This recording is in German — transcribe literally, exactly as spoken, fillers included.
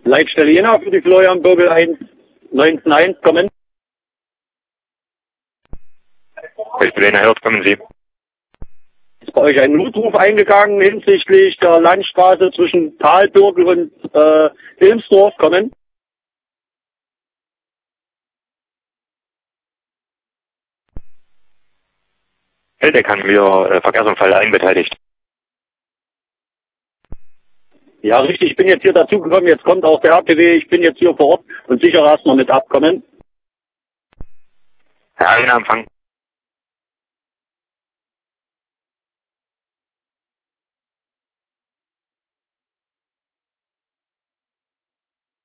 Leitstelle Jena für die Florian Bürgel eins neun eins, kommen. Leitstelle hört, kommen Sie. Ist bei euch ein Notruf eingegangen hinsichtlich der Landstraße zwischen Talbürgel und äh, Ilmsdorf, kommen. Heldeck haben wir äh, Verkehrsunfall einbeteiligt. Ja, richtig, ich bin jetzt hier dazugekommen, jetzt kommt auch der R T W, ich bin jetzt hier vor Ort und sicher erstmal mit abkommen. Herr Eigenempfang.